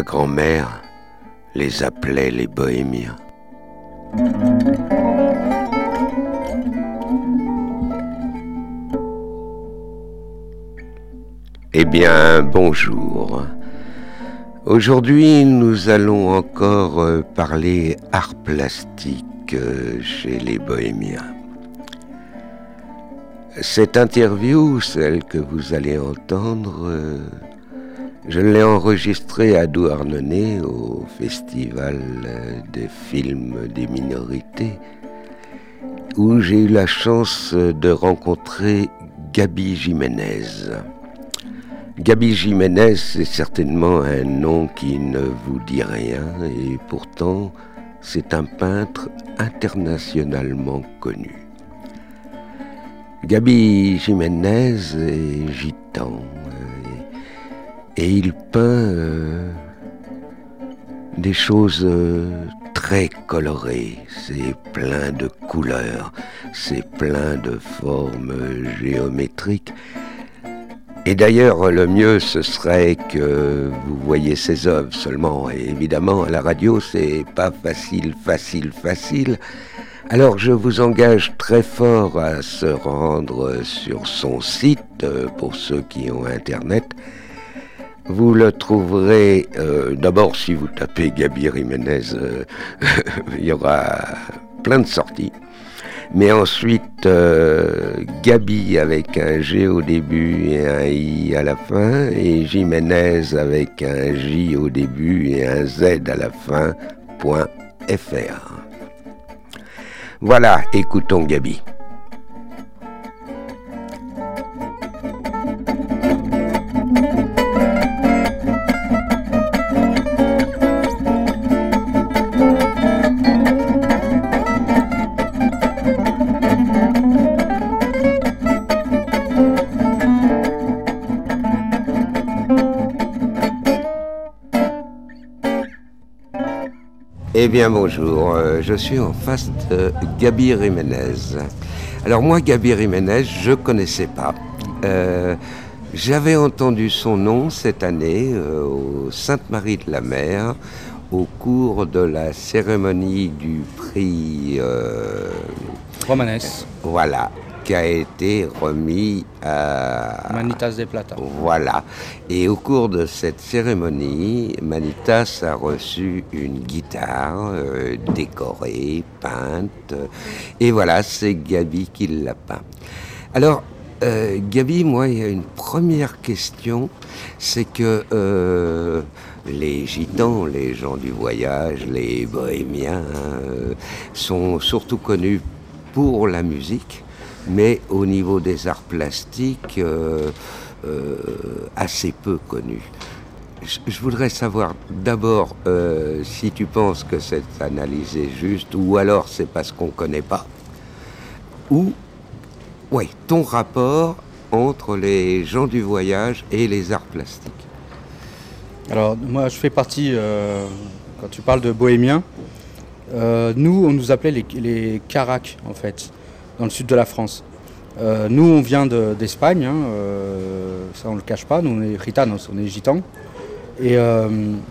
grand-mère les appelait les bohémiens. Eh bien, bonjour. Aujourd'hui, nous allons encore parler art plastique chez les bohémiens. Cette interview, celle que vous allez entendre, je l'ai enregistrée à Douarnenez au Festival des films des minorités, où j'ai eu la chance de rencontrer Gaby Jiménez. Gaby Jiménez, c'est certainement un nom qui ne vous dit rien, et pourtant, c'est un peintre internationalement connu. Gaby Jiménez est gitan et il peint des choses très colorées, c'est plein de couleurs, c'est plein de formes géométriques. Et d'ailleurs, le mieux, ce serait que vous voyiez ses œuvres seulement. Et évidemment, à la radio, c'est pas facile. Alors, je vous engage très fort à se rendre sur son site, pour ceux qui ont Internet. Vous le trouverez, d'abord, si vous tapez Gaby Jiménez, il y aura plein de sorties. Mais ensuite, Gaby avec un G au début et un I à la fin, et Jiménez avec un J au début et un Z à la fin, .fr. Voilà, écoutons Gaby. Eh bien bonjour, je suis en face de Gaby Jiménez. Alors moi, Gaby Jiménez, je ne connaissais pas. J'avais entendu son nom cette année au Sainte-Marie-de-la-Mer au cours de la cérémonie du prix Romanes. Voilà, qui a été remis à Manitas de Plata. Voilà. Et au cours de cette cérémonie, Manitas a reçu une guitare décorée, peinte. Et voilà, c'est Gaby qui l'a peint. Alors, Gaby, moi, il y a une première question, c'est que les gitans, les gens du voyage, les bohémiens, sont surtout connus pour la musique, mais au niveau des arts plastiques, assez peu connus. Je voudrais savoir d'abord si tu penses que cette analyse est juste, ou alors c'est parce qu'on ne connaît pas, ou ton rapport entre les gens du voyage et les arts plastiques. Alors moi je fais partie, quand tu parles de bohémiens, nous on nous appelait les Caracs en fait, dans le sud de la France. Nous on vient d'Espagne, ça on ne le cache pas, nous on est gitanos, on est gitans. Et on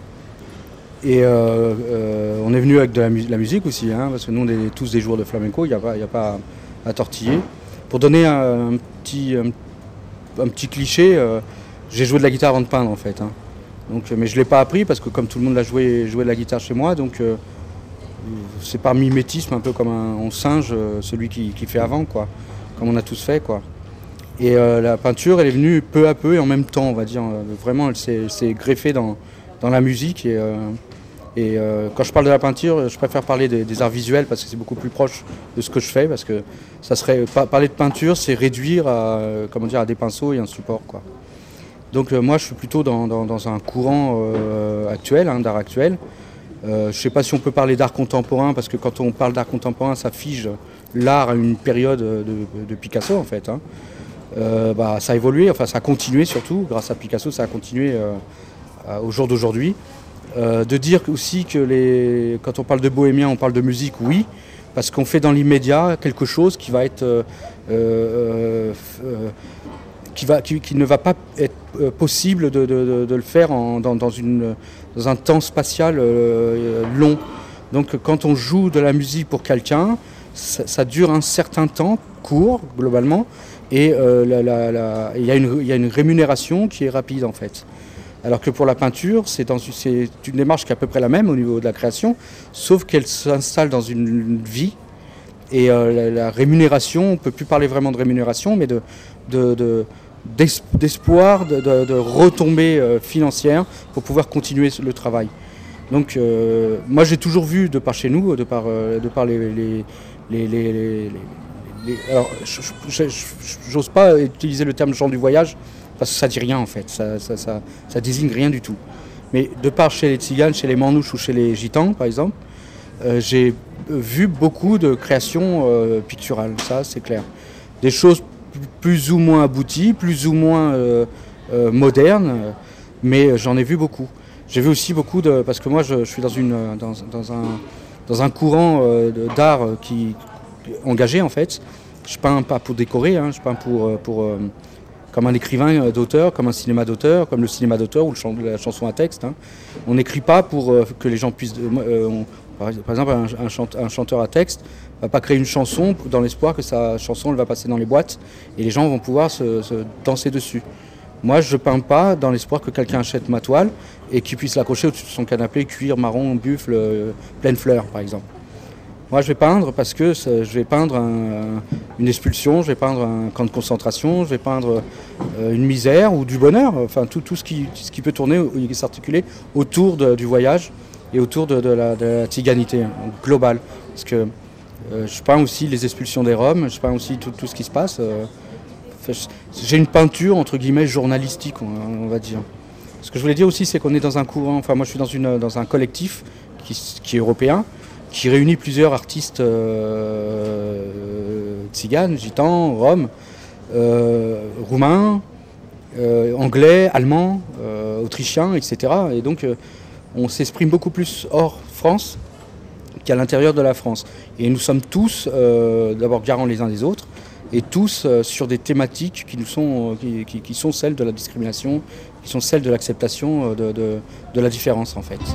est venu avec de la musique aussi, parce que nous on est tous des joueurs de flamenco, il n'y a pas à tortiller. Pour donner un petit cliché, j'ai joué de la guitare avant de peindre en fait. Donc, mais je ne l'ai pas appris parce que comme tout le monde l'a joué de la guitare chez moi, donc c'est par mimétisme, un peu comme on singe celui qui fait avant, quoi, comme on a tous fait, quoi. Et la peinture, elle est venue peu à peu et en même temps, on va dire. Vraiment, elle s'est greffée dans la musique. Et quand je parle de la peinture, je préfère parler des arts visuels parce que c'est beaucoup plus proche de ce que je fais. Parce que ça serait parler de peinture, c'est réduire à des pinceaux et un support, quoi. Donc moi, je suis plutôt dans un courant actuel, d'art actuel. Je ne sais pas si on peut parler d'art contemporain parce que quand on parle d'art contemporain, ça fige l'art à une période de Picasso, en fait. Ça a évolué, enfin ça a continué surtout, grâce à Picasso, ça a continué au jour d'aujourd'hui. De dire aussi que quand on parle de bohémien, on parle de musique, oui, parce qu'on fait dans l'immédiat quelque chose qui va être qui ne va pas être possible de le faire dans un temps spatial long. Donc quand on joue de la musique pour quelqu'un, ça dure un certain temps, court globalement, et il y a une rémunération qui est rapide en fait. Alors que pour la peinture, c'est une démarche qui est à peu près la même au niveau de la création, sauf qu'elle s'installe dans une vie. Et la rémunération, on ne peut plus parler vraiment de rémunération, mais d'espoir de retombées financières pour pouvoir continuer le travail. Donc moi j'ai toujours vu, de par chez nous, de par alors j'ose pas utiliser le terme gens du voyage, parce que ça dit rien en fait, ça désigne rien du tout. Mais de par chez les tziganes, chez les manouches ou chez les gitans par exemple, j'ai vu beaucoup de créations picturales, ça c'est clair. Des choses plus ou moins abouties, plus ou moins modernes, mais j'en ai vu beaucoup. J'ai vu aussi beaucoup parce que moi je suis dans un courant d'art qui engagé en fait. Je peins pas pour décorer, hein, je peins comme un écrivain d'auteur, comme un cinéma d'auteur, comme le cinéma d'auteur ou la chanson à texte. Hein. On n'écrit pas pour que les gens puissent... par exemple, un chanteur à texte ne va pas créer une chanson dans l'espoir que sa chanson elle va passer dans les boîtes et les gens vont pouvoir se danser dessus. Moi, je ne peins pas dans l'espoir que quelqu'un achète ma toile et qu'il puisse l'accrocher au-dessus de son canapé, cuir, marron, buffle, pleine fleur, par exemple. Moi, je vais peindre parce que je vais peindre une expulsion, je vais peindre un camp de concentration, je vais peindre une misère ou du bonheur, enfin tout ce qui peut tourner et s'articuler autour du voyage et autour de la tziganité globale. Parce que je peins aussi les expulsions des Roms, je peins aussi tout ce qui se passe. J'ai une peinture, entre guillemets, journalistique, on va dire. Ce que je voulais dire aussi, c'est qu'on est dans un courant, enfin moi je suis dans un collectif qui est européen, qui réunit plusieurs artistes tziganes, gitans, roms, roumains, anglais, allemands, autrichiens, etc. Et donc on s'exprime beaucoup plus hors France qu'à l'intérieur de la France. Et nous sommes tous d'abord garants les uns des autres, et tous sur des thématiques qui sont celles de la discrimination, qui sont celles de l'acceptation de la différence en fait.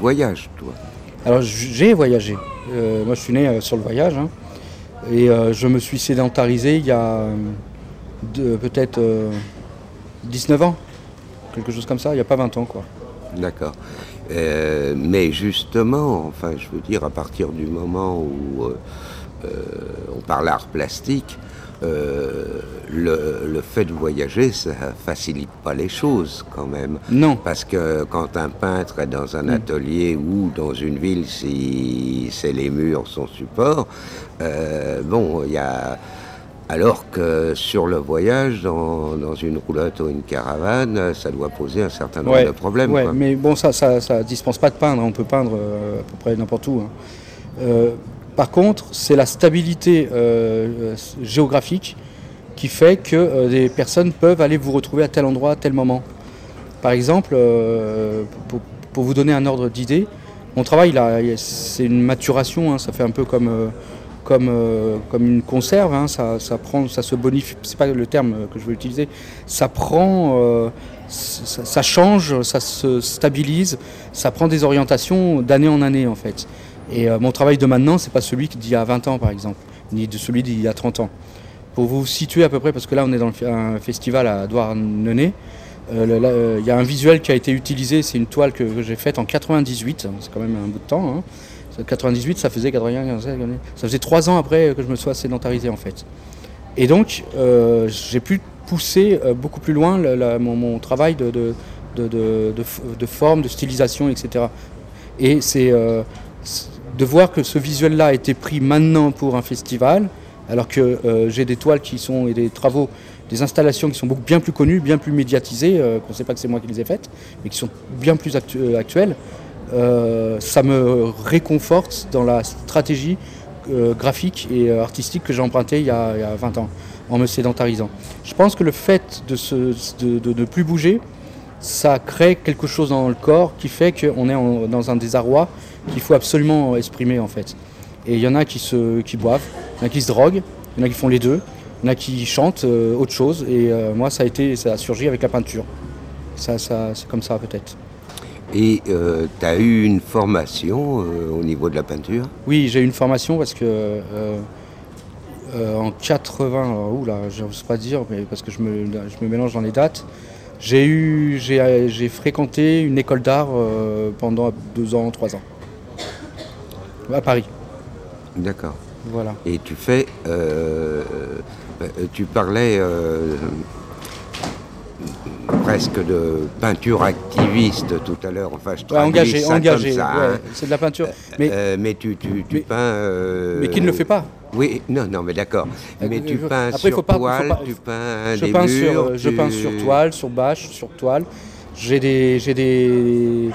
voyages, toi. Alors j'ai voyagé. Moi je suis né sur le voyage, hein, et je me suis sédentarisé il y a peut-être 19 ans, quelque chose comme ça, il n'y a pas 20 ans quoi. D'accord. Mais justement, enfin, je veux dire, à partir du moment où on parle art plastique, le fait de voyager, ça facilite pas les choses quand même. Non. Parce que quand un peintre est dans un atelier ou dans une ville, si c'est les murs son support, bon, il y a... Alors que sur le voyage, dans une roulotte ou une caravane, ça doit poser un certain nombre de problèmes. Ouais, quoi. mais bon, ça dispense pas de peindre, on peut peindre à peu près n'importe où. Hein. Par contre, c'est la stabilité géographique qui fait que des personnes peuvent aller vous retrouver à tel endroit, à tel moment. Par exemple, pour vous donner un ordre d'idée, mon travail, là, c'est une maturation, hein, ça fait un peu comme une conserve, hein, ça se bonifie, c'est pas le terme que je veux utiliser, ça prend, ça change, ça se stabilise, ça prend des orientations d'année en année en fait. Et mon travail de maintenant, c'est pas celui d'il y a 20 ans par exemple, ni de celui d'il y a 30 ans. Pour vous situer à peu près, parce que là on est dans un festival à Douarnenez, il y a un visuel qui a été utilisé, c'est une toile que j'ai faite en 98, c'est quand même un bout de temps, hein. 98, ça faisait 80, ça faisait 3 ans après que je me sois sédentarisé en fait. Et donc j'ai pu pousser beaucoup plus loin mon travail de forme, de stylisation, etc. Et c'est de voir que ce visuel-là a été pris maintenant pour un festival, alors que j'ai des toiles et des travaux, des installations qui sont bien plus connues, bien plus médiatisées, qu'on ne sait pas que c'est moi qui les ai faites, mais qui sont bien plus actuelles. Ça me réconforte dans la stratégie graphique et artistique que j'ai empruntée il y a 20 ans en me sédentarisant. Je pense que le fait de ne plus bouger, ça crée quelque chose dans le corps qui fait qu'on est dans un désarroi qu'il faut absolument exprimer en fait. Et il y en a qui boivent, il y en a qui se droguent, il y en a qui font les deux, il y en a qui chantent autre chose. Et moi ça a surgi avec la peinture. C'est comme ça peut-être. Et tu as eu une formation au niveau de la peinture? Oui, j'ai eu une formation parce que en 80, je n'ose pas dire, mais parce que je me mélange dans les dates, j'ai fréquenté une école d'art pendant 2 ans, 3 ans, à Paris. D'accord. Voilà. Et tu parlais presque de peinture activiste tout à l'heure. Enfin, je traduis ça engagé, comme ça. ouais, Hein. C'est de la peinture. Mais tu peins... mais qui ne le fait pas? Oui, non, mais d'accord. Mais tu peins après, sur toile, tu peins des murs... Je peins sur toile, sur bâche, sur toile. J'ai des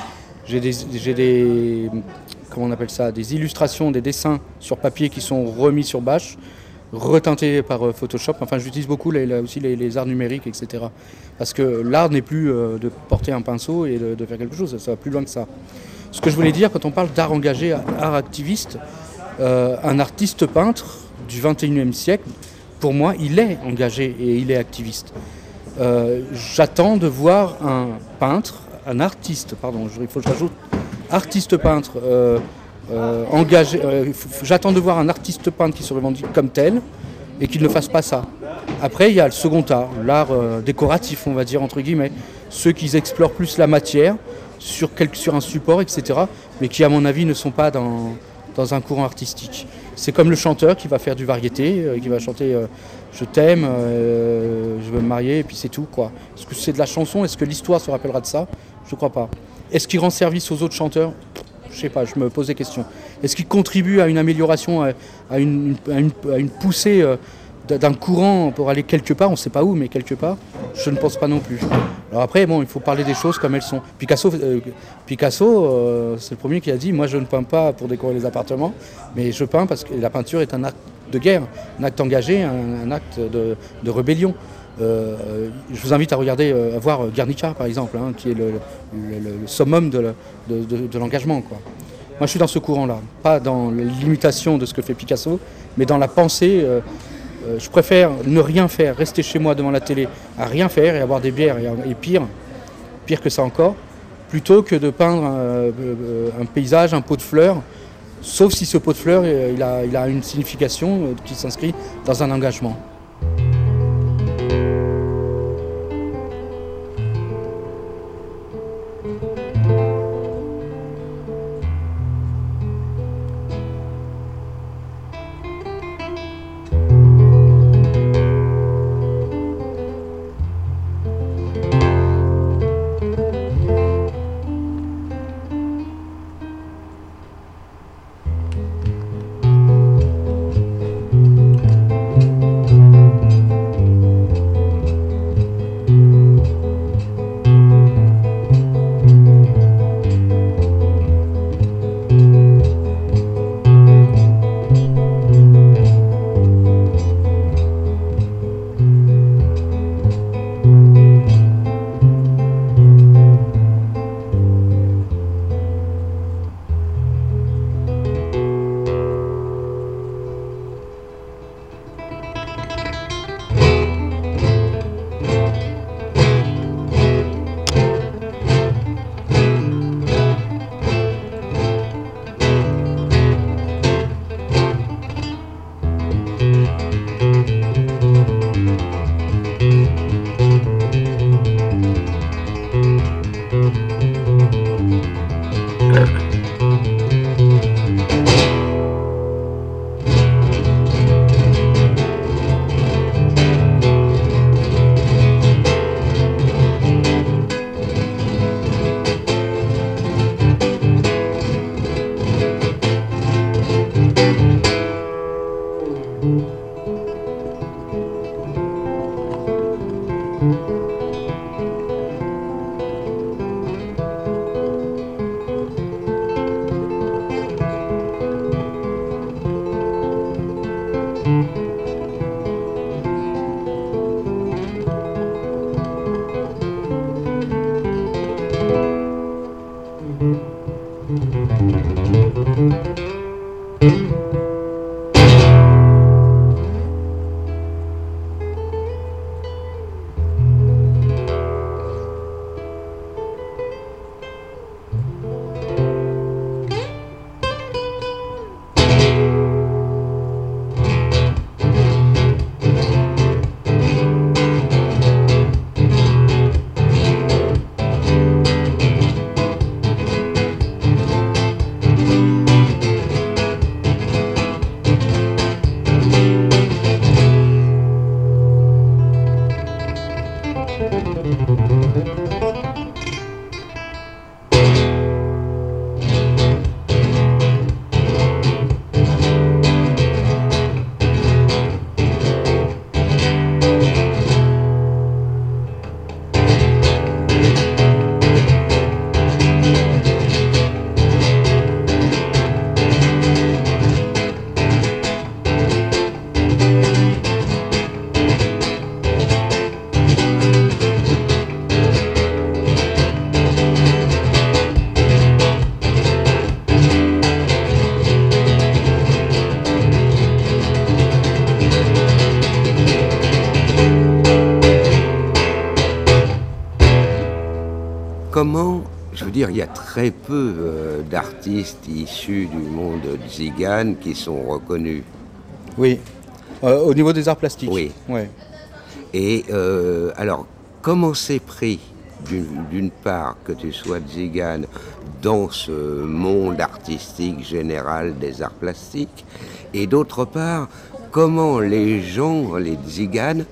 comment on appelle ça, des illustrations, des dessins sur papier qui sont remis sur bâche, reteintés par Photoshop. Enfin, j'utilise beaucoup aussi les arts numériques, etc. Parce que l'art n'est plus de porter un pinceau et de faire quelque chose, ça va plus loin que ça. Ce que je voulais dire, quand on parle d'art engagé, art activiste, un artiste peintre du 21e siècle, pour moi, il est engagé et il est activiste. J'attends de voir un artiste, il faut que je rajoute, artiste peintre engagé. J'attends de voir un artiste peintre qui se revendique comme tel et qu'il ne fasse pas ça. Après, il y a le second art, l'art décoratif, on va dire, entre guillemets. Ceux qui explorent plus la matière sur un support, etc. Mais qui, à mon avis, ne sont pas dans un courant artistique. C'est comme le chanteur qui va faire du variété, qui va chanter je t'aime, je veux me marier, et puis c'est tout, quoi. Est-ce que c'est de la chanson? Est-ce que l'histoire se rappellera de ça? Je ne crois pas. Est-ce qu'il rend service aux autres chanteurs? Je ne sais pas, je me pose des questions. Est-ce qu'il contribue à une amélioration, à une poussée d'un courant pour aller quelque part? On ne sait pas où, mais quelque part, je ne pense pas non plus. Alors après, bon, il faut parler des choses comme elles sont. Picasso, c'est le premier qui a dit « Moi, je ne peins pas pour décorer les appartements, mais je peins parce que la peinture est un acte de guerre, un acte engagé, un acte de rébellion. » Je vous invite à voir Guernica, par exemple, hein, qui est le summum de l'engagement, quoi. Moi, je suis dans ce courant-là, pas dans l'imitation de ce que fait Picasso, mais dans la pensée. Je préfère ne rien faire, rester chez moi devant la télé, à rien faire et avoir des bières et pire que ça encore, plutôt que de peindre un paysage, un pot de fleurs, sauf si ce pot de fleurs il a une signification qui s'inscrit dans un engagement. Comment, je veux dire, il y a très peu d'artistes issus du monde tzigane qui sont reconnus. Oui, au niveau des arts plastiques. Oui. Ouais. Et alors, comment c'est pris, d'une part, que tu sois tzigane dans ce monde artistique général des arts plastiques, et d'autre part, comment les gens, les tziganes,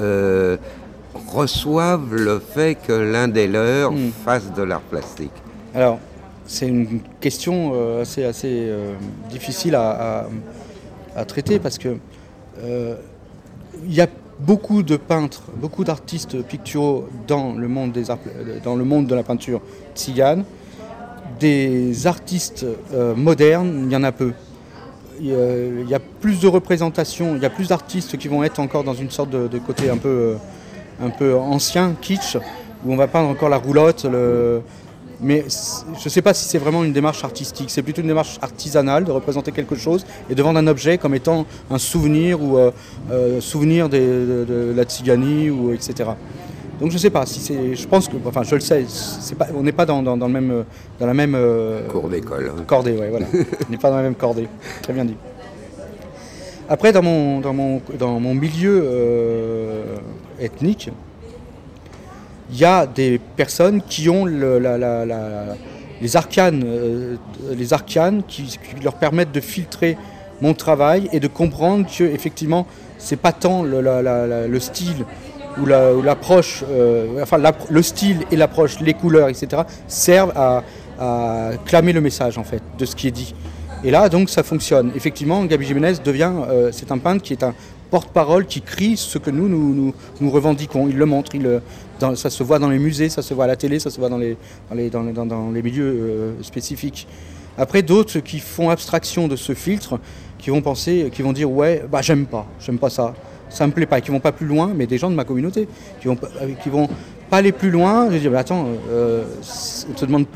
reçoivent le fait que l'un des leurs fasse de l'art plastique? Alors, c'est une question assez difficile à traiter parce que il y a beaucoup de peintres, beaucoup d'artistes picturaux dans le monde des arts, dans le monde de la peinture tzigane. Des artistes modernes, il y en a peu. Il y a plus de représentations, il y a plus d'artistes qui vont être encore dans une sorte de côté un peu ancien, kitsch, où on va peindre encore la roulotte. Mais je ne sais pas si c'est vraiment une démarche artistique. C'est plutôt une démarche artisanale de représenter quelque chose et de vendre un objet comme étant un souvenir ou souvenir de la tziganie, ou etc. Donc je sais pas si c'est. Je pense que, enfin, je le sais. On n'est pas dans la même Cours d'école. cordée, ouais, voilà. On n'est pas dans la même cordée. Très bien dit. Après, dans mon milieu ethnique, il y a des personnes qui ont les arcanes qui leur permettent de filtrer mon travail et de comprendre que effectivement c'est pas tant le style ou l'approche, le style et l'approche, les couleurs, etc. servent à clamer le message en fait de ce qui est dit. Et là donc ça fonctionne. Effectivement, Gaby Jiménez devient, c'est un peintre qui est un porte-parole, qui crie ce que nous revendiquons. Il le montre, ça se voit dans les musées, ça se voit à la télé, ça se voit dans les milieux spécifiques. Après, d'autres qui font abstraction de ce filtre, qui vont dire ouais, bah j'aime pas ça me plaît pas, qui vont pas plus loin, mais des gens de ma communauté, qui vont pas aller plus loin, de dire bah attends, on te demande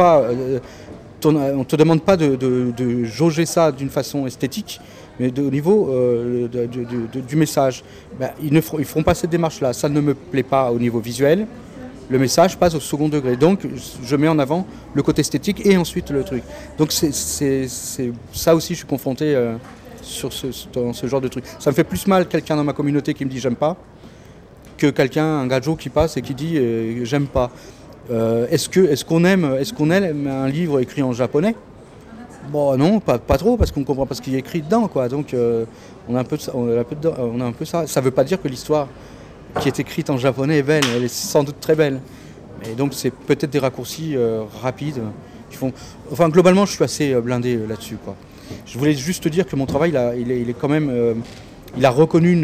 pas de jauger ça d'une façon esthétique, mais au niveau du message. Ben, ils feront pas cette démarche-là. Ça ne me plaît pas au niveau visuel. Le message passe au second degré. Donc, je mets en avant le côté esthétique et ensuite le truc. Donc, c'est ça aussi, je suis confronté dans ce genre de truc. Ça me fait plus mal quelqu'un dans ma communauté qui me dit j'aime pas, que un gajo qui passe et qui dit j'aime pas. Est-ce qu'on aime un livre écrit en japonais? Bon non, pas trop, parce qu'on comprend pas ce qu'il y a écrit dedans, quoi. Donc on a un peu ça. Ça veut pas dire que l'histoire qui est écrite en japonais est belle. Elle est sans doute très belle. Et donc c'est peut-être des raccourcis rapides qui font. Enfin globalement, je suis assez blindé là-dessus, quoi. Je voulais juste te dire que mon travail, il est quand même. Il a reconnu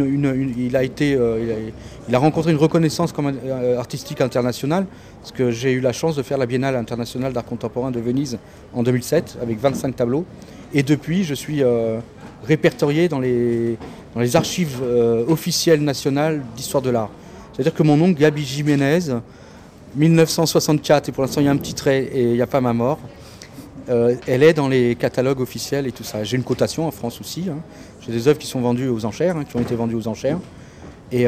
il a rencontré une reconnaissance comme artistique internationale, parce que j'ai eu la chance de faire la Biennale internationale d'art contemporain de Venise en 2007 avec 25 tableaux. Et depuis, je suis répertorié dans les archives officielles nationales d'histoire de l'art. C'est-à-dire que mon nom, Gaby Jiménez, 1964, et pour l'instant il y a un petit trait et il n'y a pas ma mort. Elle est dans les catalogues officiels et tout ça. J'ai une cotation en France aussi. Hein. J'ai des œuvres qui sont vendues aux enchères, qui ont été vendues aux enchères. Et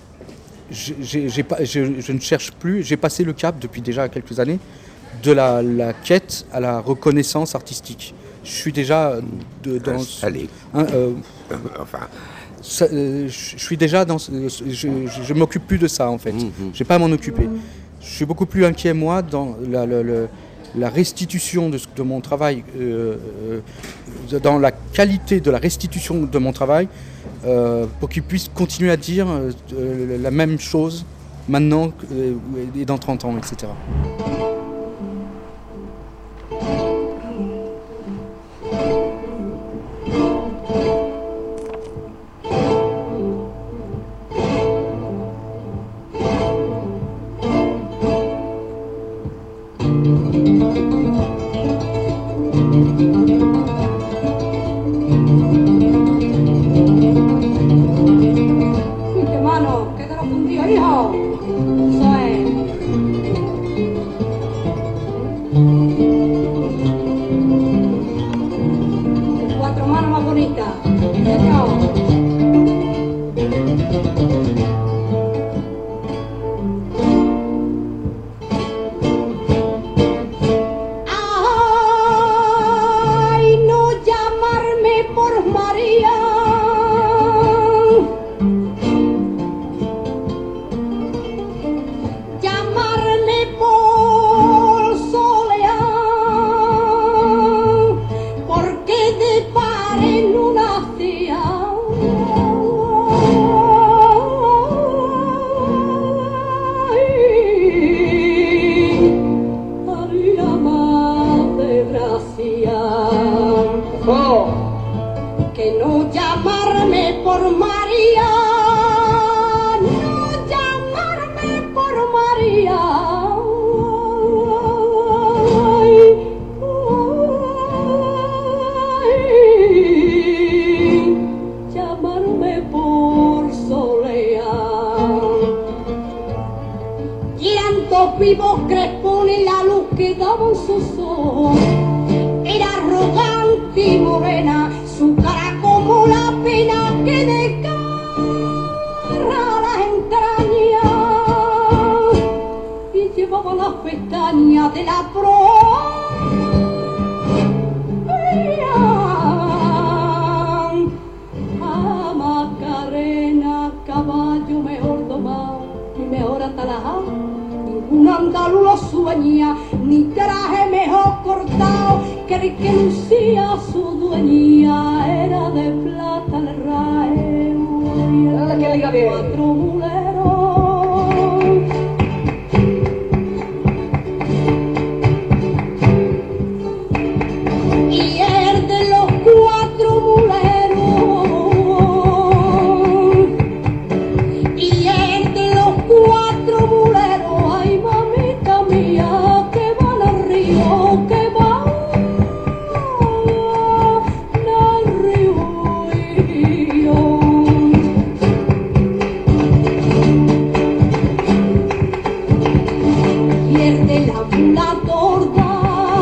je ne cherche plus. J'ai passé le cap depuis déjà quelques années de la quête à la reconnaissance artistique. Je suis déjà je suis déjà dans. Je m'occupe plus de ça en fait. J'ai pas à m'en occuper. Je suis beaucoup plus inquiet moi dans la restitution de mon travail, dans la qualité de la restitution de mon travail, pour qu'il puisse continuer à dire la même chose maintenant et dans 30 ans, etc. Vivos crespones, la luz que daba en sus ojos era arrogante y morena, su cara como la pena que desgarra las entrañas. dueña, ni traje mejor cortado que el que lucía su dueña. Era de plata el rayo y era de cuatro muleros. Y el de los cuatro muleros, y el de los cuatro muleros, ay mamita mía, que van al río, que van al río. Y el de la mula torda,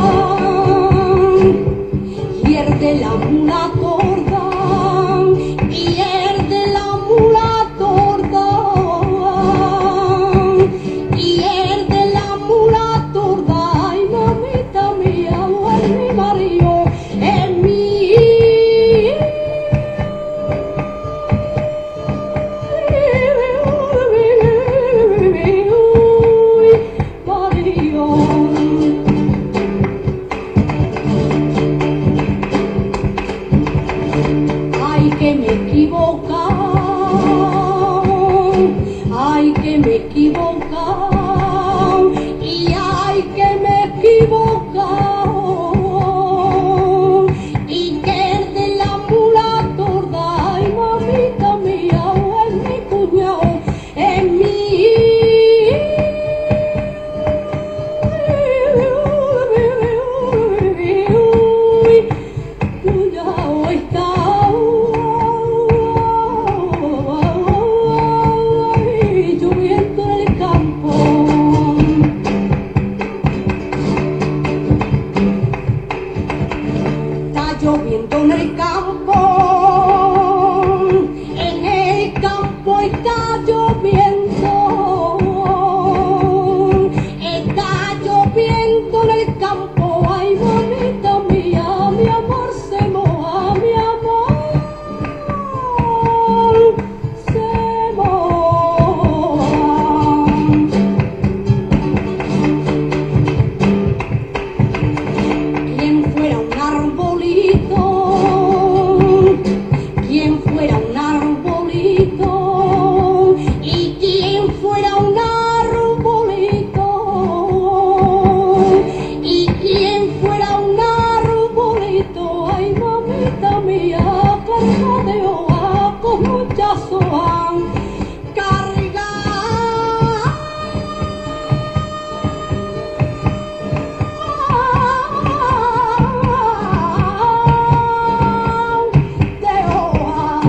y el de la mula torda, y el de la mula torda, y el de la mula torda, ay mamita mía, o es mi marido, es mi marido. Ay, que me he equivocado, ay, que me he equivocado, y ay, que me he equivocado, y que el de la mula torda, ay, mamita mía, o es mi cuñado, es mi cuñado está. Lloviendo en el campo, está lloviendo en el campo, está lloviendo en el campo, ay mamita mía, mi amor se moja, mi amor se moja. Quien fuera un arbolito, quien fuera un arbolito, y quien fuera un arbolito, y quien fuera un arbolito, ay mamita mía, carga de hoja con muchas hojas, carga de hojas.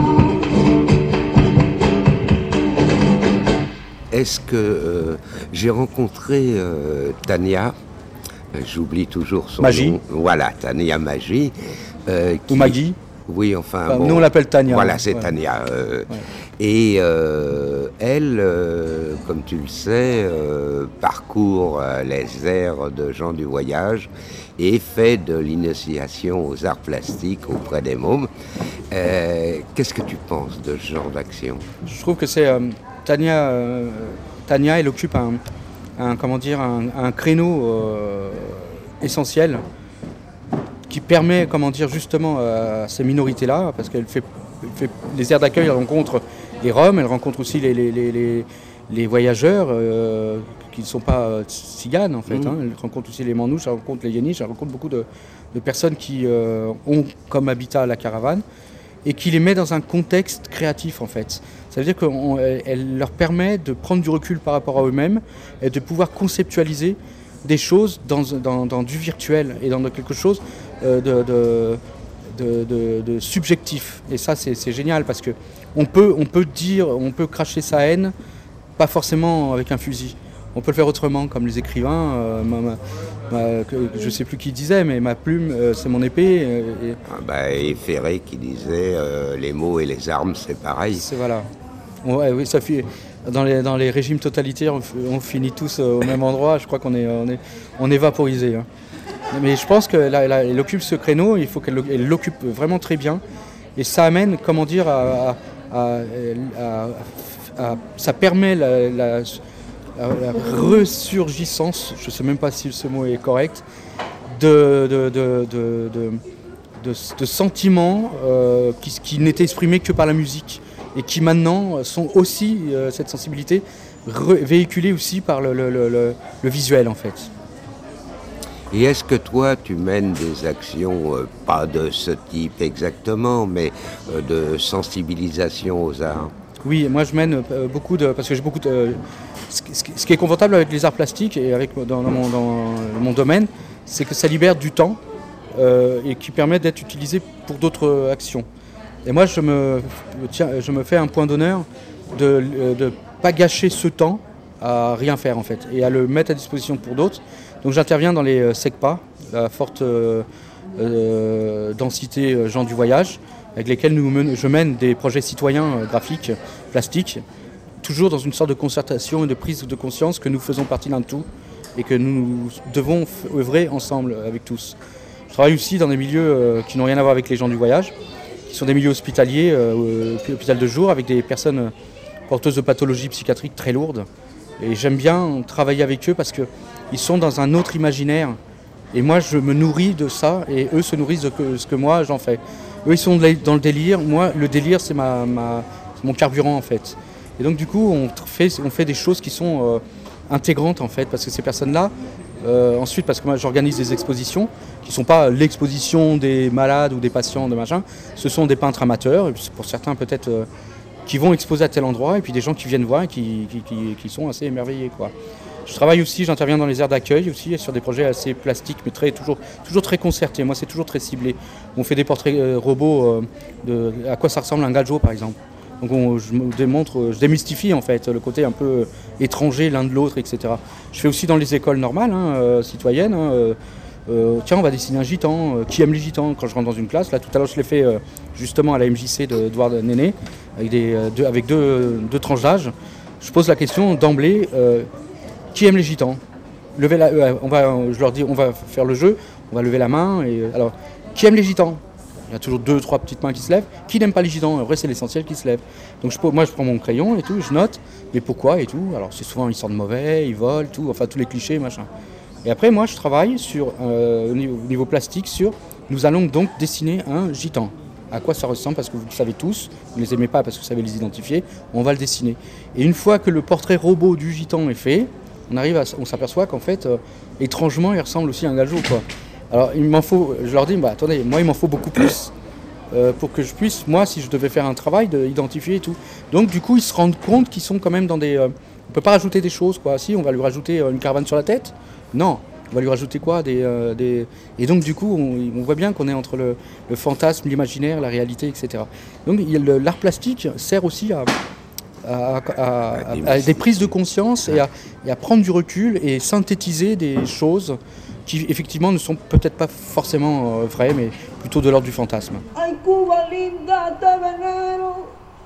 Est-ce que j'ai rencontré Tania, j'oublie toujours son Magie. nom. Voilà, Tania Magie. Ou Maggie. Oui, enfin. Enfin, nous, on l'appelle Tania. Voilà, c'est Ouais. Tania. Ouais. Et elle, comme tu le sais, parcourt les aires de gens du voyage et fait de l'initiation aux arts plastiques auprès des mômes. Qu'est-ce que tu penses de ce genre d'action? Je trouve que c'est Tania, elle occupe un créneau essentiel qui permet, justement à ces minorités-là, parce qu'elle fait les aires d'accueil, elle rencontre les Roms, elle rencontre aussi les voyageurs qui ne sont pas tziganes en fait. Elle rencontre aussi les Manouches, elle rencontre les Yéniches, elle rencontre beaucoup de personnes qui ont comme habitat la caravane et qui les met dans un contexte créatif en fait. Ça veut dire qu'elle leur permet de prendre du recul par rapport à eux-mêmes et de pouvoir conceptualiser des choses dans du virtuel et dans quelque chose de subjectif. Et ça, c'est génial parce que on peut cracher sa haine, pas forcément avec un fusil. On peut le faire autrement, comme les écrivains. Je ne sais plus qui disait, mais ma plume, c'est mon épée. Et Ferré qui disait les mots et les armes, c'est pareil. C'est voilà. Oui, ça fait. Dans les régimes totalitaires, on finit tous au même endroit. Je crois qu'on est vaporisé. Hein. Mais je pense qu'elle occupe ce créneau. Il faut qu'elle l'occupe vraiment très bien. Et ça amène, ça permet la ressurgissance, je ne sais même pas si ce mot est correct, de sentiments qui n'étaient exprimés que par la musique et qui maintenant sont aussi, cette sensibilité, véhiculée aussi par le visuel en fait. Et est-ce que toi, tu mènes des actions, pas de ce type exactement, mais de sensibilisation aux arts? Oui, moi je mène beaucoup de... Parce que j'ai beaucoup de... Ce qui est confortable avec les arts plastiques et dans mon domaine, c'est que ça libère du temps et qui permet d'être utilisé pour d'autres actions. Et moi je me fais un point d'honneur de ne pas gâcher ce temps à rien faire en fait et à le mettre à disposition pour d'autres. Donc j'interviens dans les SECPA, la forte densité gens du voyage, avec lesquels je mène des projets citoyens graphiques, plastiques, toujours dans une sorte de concertation et de prise de conscience que nous faisons partie d'un tout et que nous devons œuvrer ensemble avec tous. Je travaille aussi dans des milieux qui n'ont rien à voir avec les gens du voyage, qui sont des milieux hospitaliers, hôpital de jour, avec des personnes porteuses de pathologies psychiatriques très lourdes. Et j'aime bien travailler avec eux parce qu'ils sont dans un autre imaginaire. Et moi, je me nourris de ça et eux se nourrissent de ce que moi, j'en fais. Eux, ils sont dans le délire. Moi, le délire, c'est mon carburant, en fait. Et donc, du coup, on fait des choses qui sont intégrantes, en fait, parce que ces personnes-là, ensuite, parce que moi, j'organise des expositions qui ne sont pas l'exposition des malades ou des patients, de machin. Ce sont des peintres amateurs, et pour certains, peut-être... qui vont exposer à tel endroit, et puis des gens qui viennent voir et qui sont assez émerveillés, quoi. Je travaille aussi, j'interviens dans les aires d'accueil aussi, sur des projets assez plastiques, mais toujours très concertés. Moi, c'est toujours très ciblé. On fait des portraits robots à quoi ça ressemble un gajo, par exemple. Donc je démystifie en fait le côté un peu étranger l'un de l'autre, etc. Je fais aussi dans les écoles normales, citoyennes. Tiens, on va dessiner un gitan. Qui aime les gitans? Quand je rentre dans une classe, là tout à l'heure je l'ai fait justement à la MJC d'Edouard Néné, avec deux tranches d'âge. Je pose la question d'emblée, qui aime les gitans? Je leur dis, on va faire le jeu, on va lever la main. Alors, qui aime les gitans? Il y a toujours 2-3 petites mains qui se lèvent. Qui n'aime pas les gitans? En vrai, c'est l'essentiel qui se lève. Donc moi, je prends mon crayon et tout, je note, mais pourquoi et tout. Alors, c'est souvent ils sortent mauvais, ils volent, tout, enfin tous les clichés, machin. Et après, moi, je travaille au niveau plastique nous allons donc dessiner un gitan. À quoi ça ressemble? Parce que vous le savez tous, vous ne les aimez pas parce que vous savez les identifier, on va le dessiner. Et une fois que le portrait robot du gitan est fait, on s'aperçoit qu'en fait, étrangement, il ressemble aussi à un gajo, quoi. Alors, je leur dis, attendez, moi, il m'en faut beaucoup plus pour que je puisse, moi, si je devais faire un travail, d'identifier et tout. Donc, du coup, ils se rendent compte qu'ils sont quand même dans des... on ne peut pas rajouter des choses, quoi. Si, on va lui rajouter une caravane sur la tête? Non. On va lui rajouter quoi? Et donc, du coup, on voit bien qu'on est entre le fantasme, l'imaginaire, la réalité, etc. Donc, l'art plastique sert aussi à des prises de conscience et à prendre du recul et synthétiser des choses qui effectivement ne sont peut-être pas forcément vraies, mais plutôt de l'ordre du fantasme. Ay, Cuba linda, te venero.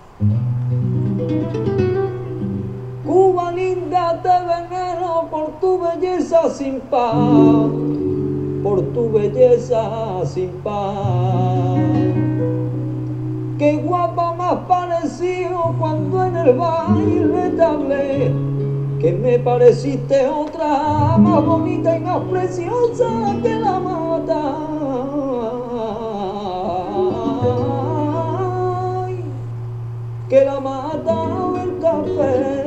Cuba linda, te venero por tu belleza sin par, por tu belleza sin par. Qué guapa me has parecido cuando en el baile te hablé, que me pareciste otra más bonita y más preciosa que la mata, que la mata del café.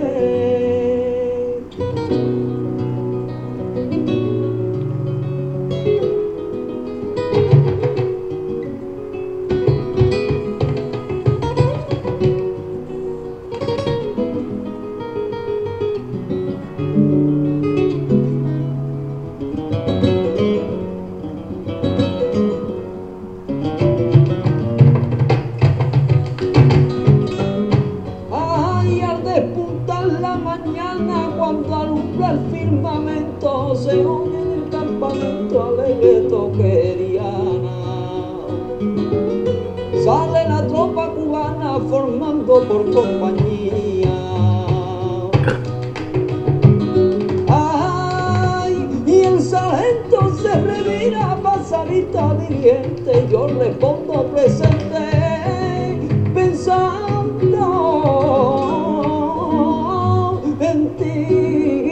Se oye en el campamento alegre toqueriana. Sale la tropa cubana formando por compañía. Ay, y el sargento se revira pasadita dirigente. Yo respondo presente pensando en ti.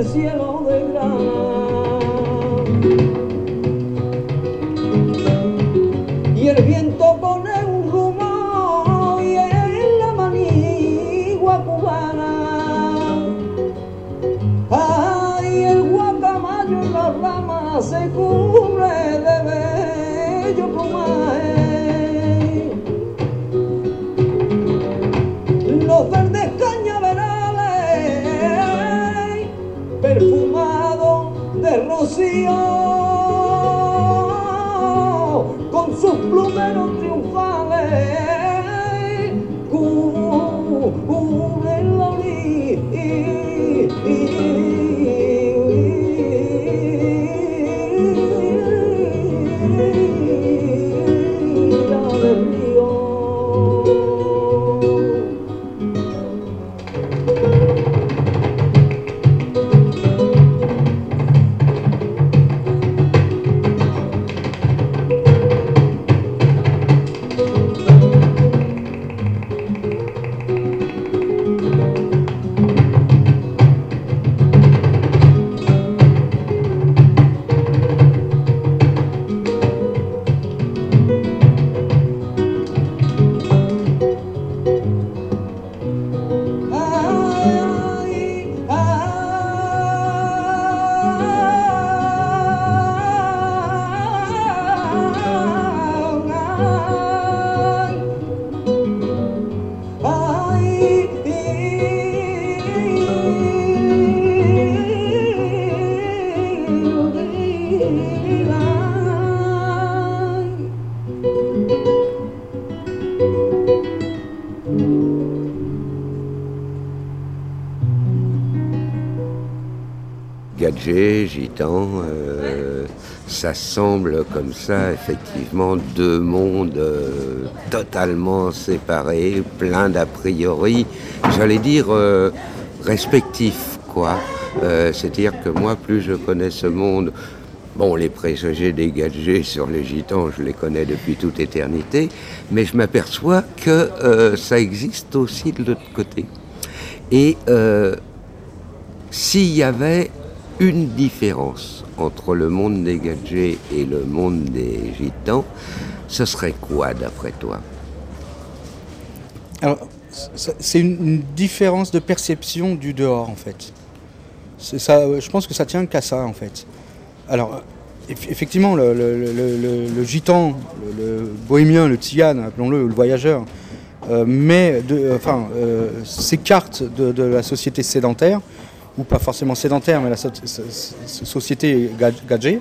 el cielo de grana. Y el viento pone un rumor y en la manigua cubana. Ay, el guacamayo en las ramas se cubre de bello plumaje. Los verdes cañaverales perfumados de rocío con sus plumeros triunfales cubren la orilla del río. Gadget, gitan, ça semble comme ça, effectivement, deux mondes totalement séparés, plein d'a priori, j'allais dire respectifs, quoi. C'est-à-dire que moi, plus je connais ce monde, bon, les préjugés des Gadgets sur les gitans, je les connais depuis toute éternité, mais je m'aperçois que ça existe aussi de l'autre côté. Et s'il y avait une différence entre le monde des Gadgets et le monde des gitans, ce serait quoi d'après toi? Alors, c'est une différence de perception du dehors en fait. Ça, je pense que ça tient qu'à ça en fait. Alors, effectivement, le gitan, le bohémien, le tzigane, appelons-le, le voyageur, s'écarte de la société sédentaire, ou pas forcément sédentaire, mais la société gadji,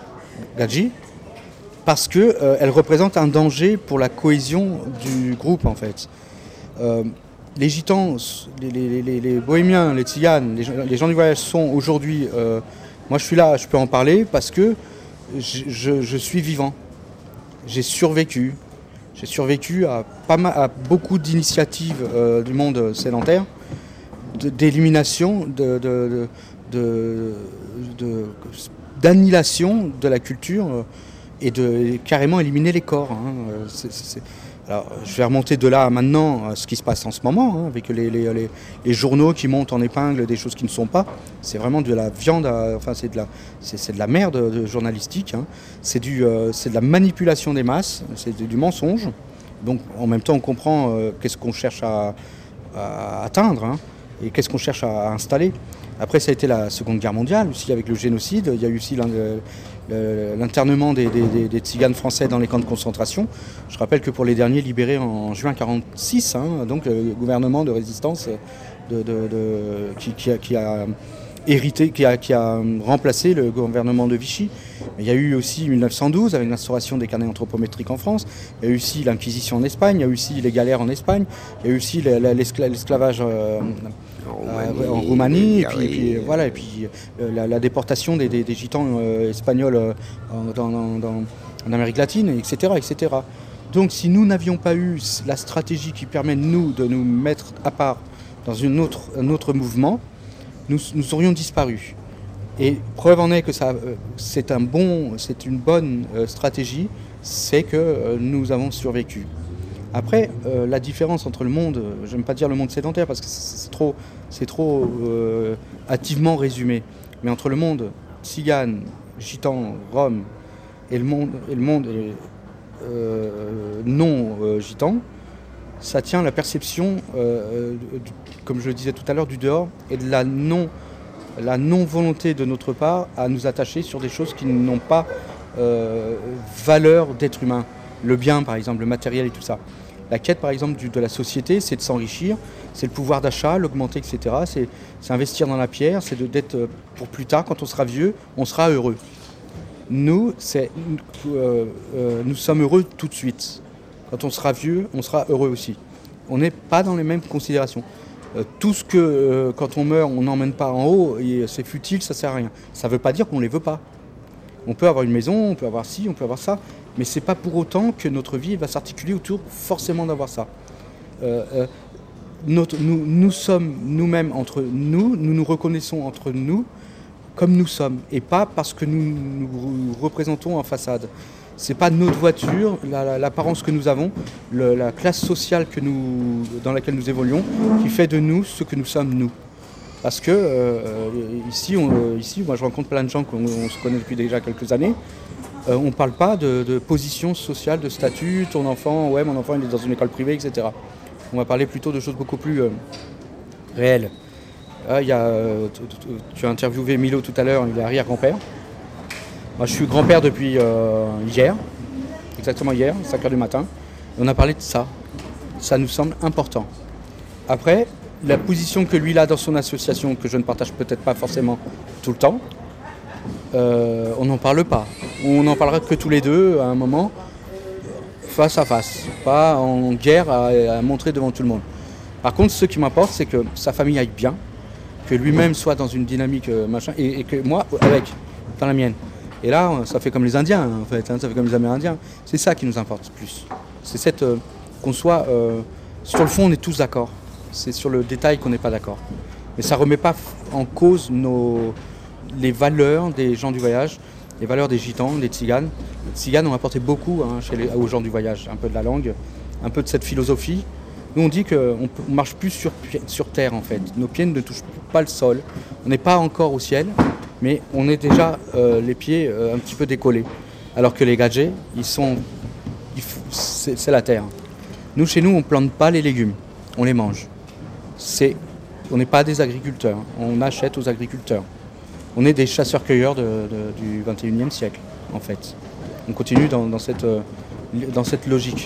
parce qu'elle représente un danger pour la cohésion du groupe en fait. Les gitans, les bohémiens, les tziganes, les gens du voyage sont aujourd'hui, moi je suis là, je peux en parler parce que je suis vivant, j'ai survécu à beaucoup d'initiatives du monde sédentaire, d'élimination, d'annihilation de la culture et de carrément éliminer les corps. Hein. Alors, je vais remonter de là à maintenant à ce qui se passe en ce moment, hein, avec les journaux qui montent en épingle des choses qui ne sont pas. C'est vraiment de la viande, c'est de la merde journalistique. Hein. C'est de la manipulation des masses, c'est du mensonge. Donc, en même temps, on comprend qu'est-ce qu'on cherche à atteindre. Hein. Et qu'est-ce qu'on cherche à installer. Après, ça a été la Seconde Guerre mondiale, aussi avec le génocide. Il y a eu aussi l'internement des tziganes français dans les camps de concentration. Je rappelle que pour les derniers libérés en juin 1946, hein, donc le gouvernement de résistance qui a hérité, qui a remplacé le gouvernement de Vichy. Mais il y a eu aussi 1912 avec l'instauration des carnets anthropométriques en France. Il y a eu aussi l'Inquisition en Espagne. Il y a eu aussi les galères en Espagne. Il y a eu aussi l'esclavage en Roumanie. Et puis la déportation des gitans espagnols en Amérique latine, etc., etc. Donc si nous n'avions pas eu la stratégie qui permet de nous mettre à part dans un autre mouvement, nous aurions disparu. Et preuve en est que c'est une bonne stratégie, c'est que nous avons survécu. Après, la différence entre le monde, j'aime pas dire le monde sédentaire parce que c'est trop hâtivement résumé, mais entre le monde tzigane, gitan, rom et le monde non gitan, ça tient à la perception, comme je le disais tout à l'heure, du dehors et de la non-volonté de notre part à nous attacher sur des choses qui n'ont pas valeur d'être humain. Le bien, par exemple, le matériel et tout ça. La quête, par exemple, de la société, c'est de s'enrichir, c'est le pouvoir d'achat, l'augmenter, etc. C'est investir dans la pierre, c'est d'être pour plus tard, quand on sera vieux, on sera heureux. Nous sommes heureux tout de suite. Quand on sera vieux, on sera heureux aussi. On n'est pas dans les mêmes considérations. Tout ce que, quand on meurt, on n'emmène pas en haut, et c'est futile, ça ne sert à rien. Ça ne veut pas dire qu'on ne les veut pas. On peut avoir une maison, on peut avoir ci, on peut avoir ça, mais ce n'est pas pour autant que notre vie va s'articuler autour forcément d'avoir ça. Nous sommes nous-mêmes entre nous nous reconnaissons entre nous comme nous sommes, et pas parce que nous nous représentons en façade. C'est pas notre voiture, l'apparence que nous avons, la classe sociale dans laquelle nous évoluons, qui fait de nous ce que nous sommes nous. Parce que ici, moi je rencontre plein de gens qu'on se connaît depuis déjà quelques années. On ne parle pas de position sociale, de statut, mon enfant il est dans une école privée, etc. On va parler plutôt de choses beaucoup plus réelles. Tu as interviewé Milo tout à l'heure, il est arrière-grand-père. Moi je suis grand-père depuis hier, exactement hier, 5h du matin. Et on a parlé de ça. Ça nous semble important. Après, la position que lui il a dans son association, que je ne partage peut-être pas forcément tout le temps, on n'en parle pas. On n'en parlera que tous les deux à un moment, face à face, pas en guerre à montrer devant tout le monde. Par contre, ce qui m'importe, c'est que sa famille aille bien, que lui-même soit dans une dynamique machin, et que moi, dans la mienne. Et là, ça fait comme les Indiens, en fait, ça fait comme les Amérindiens. C'est ça qui nous importe plus. C'est qu'on soit... sur le fond, on est tous d'accord. C'est sur le détail qu'on n'est pas d'accord. Mais ça ne remet pas en cause les valeurs des gens du voyage, les valeurs des gitans, des tziganes. Les tziganes ont apporté beaucoup aux gens du voyage, un peu de la langue, un peu de cette philosophie. Nous, on dit qu'on ne marche plus sur terre, en fait. Nos pieds ne touchent pas le sol. On n'est pas encore au ciel, mais on est déjà les pieds un petit peu décollés. Alors que les gadgets, c'est la terre. Nous, chez nous, on ne plante pas les légumes, on les mange. On n'est pas des agriculteurs, on achète aux agriculteurs. On est des chasseurs-cueilleurs du 21e siècle, en fait. On continue dans cette logique.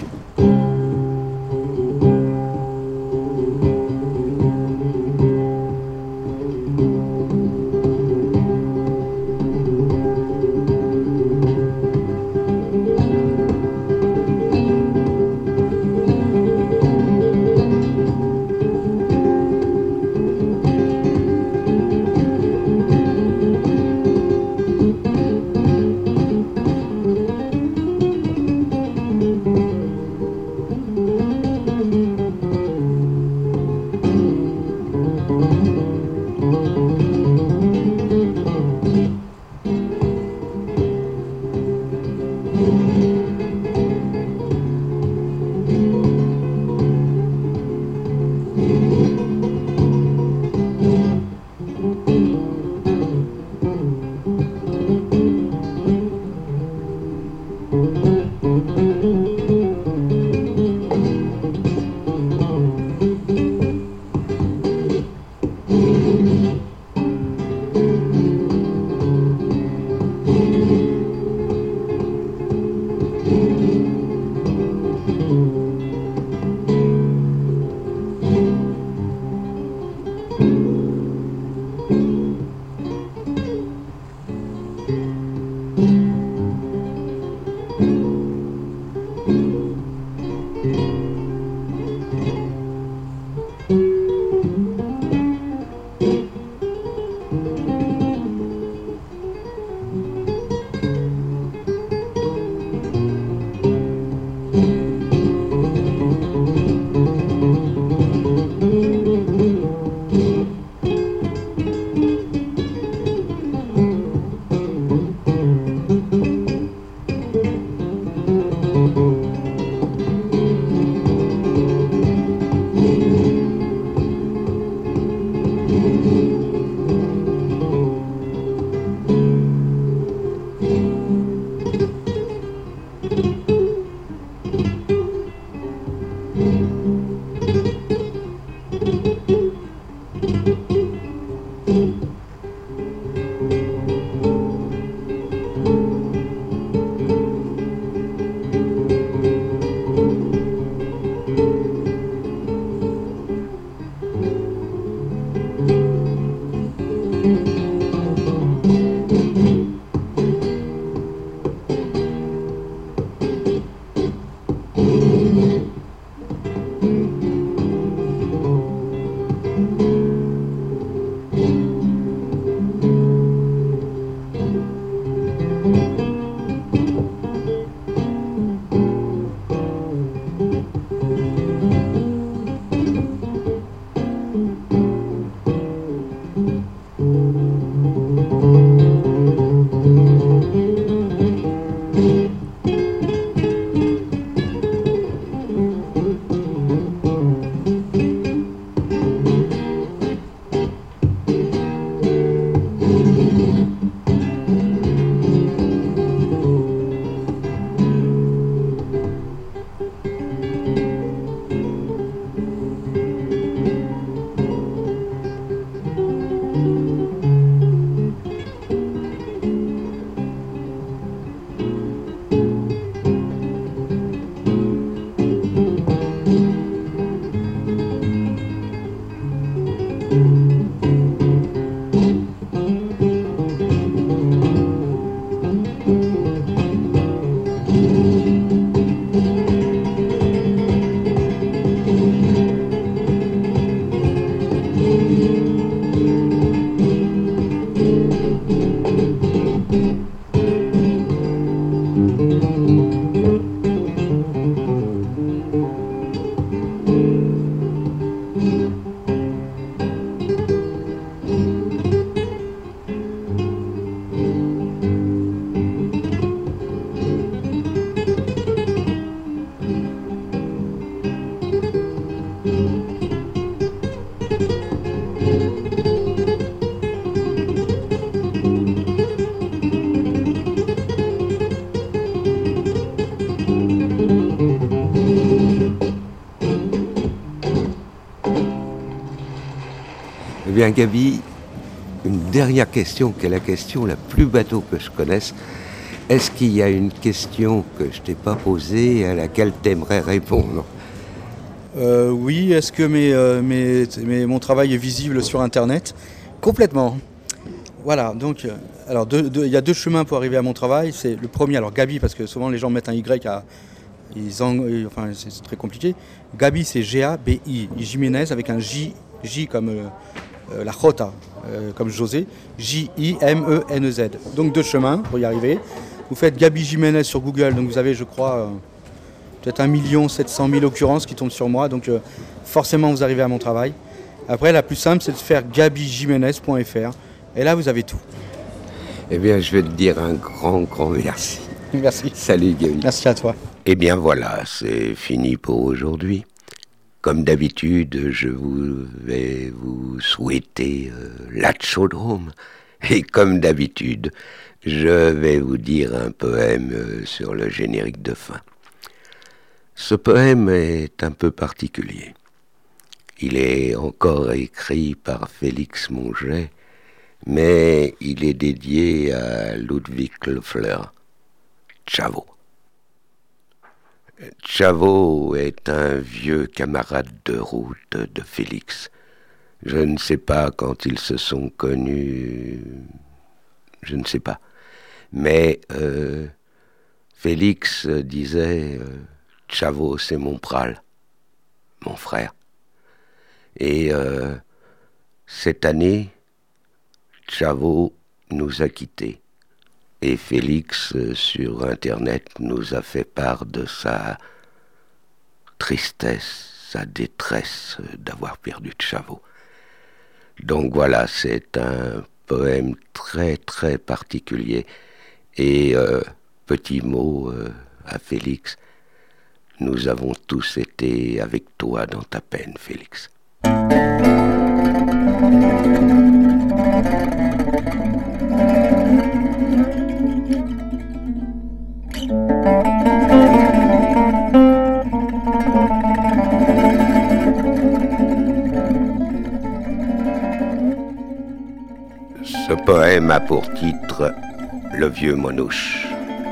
bien, Gaby, une dernière question, qui est la question la plus bateau que je connaisse. Est-ce qu'il y a une question que je t'ai pas posée à laquelle tu aimerais répondre? Oui, est-ce que mon travail est visible sur Internet? Complètement. Voilà, donc, alors il y a deux chemins pour arriver à mon travail. C'est le premier, alors Gaby, parce que souvent les gens mettent un Y enfin c'est très compliqué. Gaby, c'est G-A-B-I. Jiménez avec un J comme la Jota, comme José. J-I-M-E-N-E-Z. Donc deux chemins pour y arriver. Vous faites Gaby Jiménez sur Google, donc vous avez, je crois, peut-être 1 700 000 occurrences qui tombent sur moi. Donc forcément, vous arrivez à mon travail. Après, la plus simple, c'est de faire gabyjiménez.fr. Et là, vous avez tout. Eh bien, je vais te dire un grand merci. Merci. Salut, Gaby. Merci à toi. Eh bien, voilà, c'est fini pour aujourd'hui. Comme d'habitude, je vais vous souhaiter la chaudrome. Et comme d'habitude, je vais vous dire un poème sur le générique de fin. Ce poème est un peu particulier. Il est encore écrit par Félix Monget, mais il est dédié à Ludwig Loeffler, Tchavo. Tchavo est un vieux camarade de route de Félix. Je ne sais pas quand ils se sont connus, je ne sais pas. Mais Félix disait Tchavo, c'est mon pral, mon frère. Et cette année, Tchavo nous a quittés. Et Félix, sur Internet, nous a fait part de sa tristesse, sa détresse d'avoir perdu Tchavo. Donc voilà, c'est un poème très particulier. Et petit mot à Félix, nous avons tous été avec toi dans ta peine, Félix. Ce poème a pour titre « Le vieux Monouche ».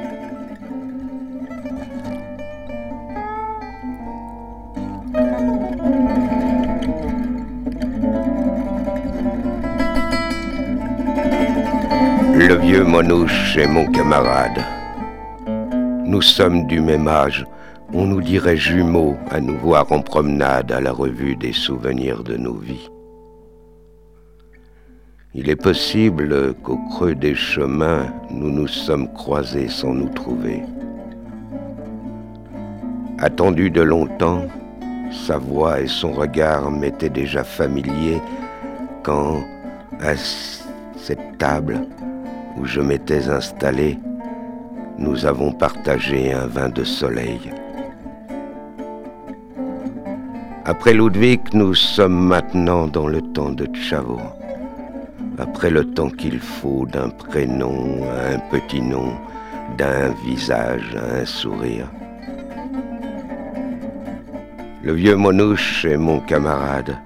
Le vieux Monouche est mon camarade. Nous sommes du même âge, on nous dirait jumeaux à nous voir en promenade à la revue des souvenirs de nos vies. Il est possible qu'au creux des chemins, nous nous sommes croisés sans nous trouver. Attendu de longtemps, sa voix et son regard m'étaient déjà familiers quand, à cette table où je m'étais installé, nous avons partagé un vin de soleil. Après Ludwig, nous sommes maintenant dans le temps de Tchavo. Après le temps qu'il faut d'un prénom à un petit nom, d'un visage à un sourire. Le vieux Monouche est mon camarade.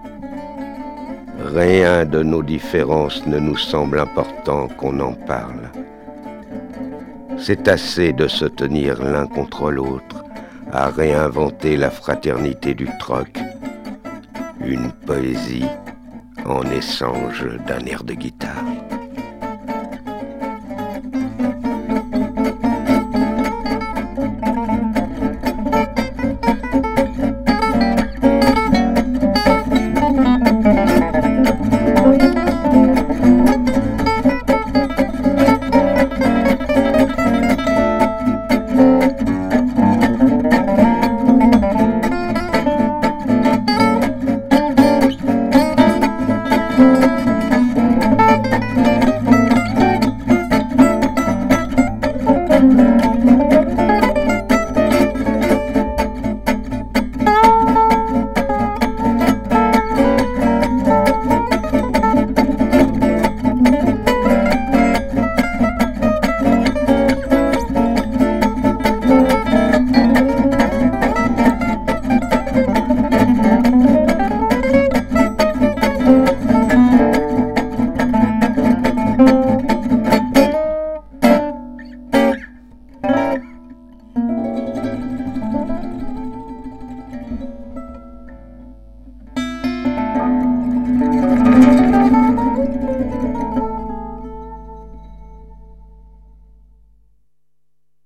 Rien de nos différences ne nous semble important qu'on en parle. C'est assez de se tenir l'un contre l'autre, à réinventer la fraternité du troc, une poésie en échange d'un air de guitare.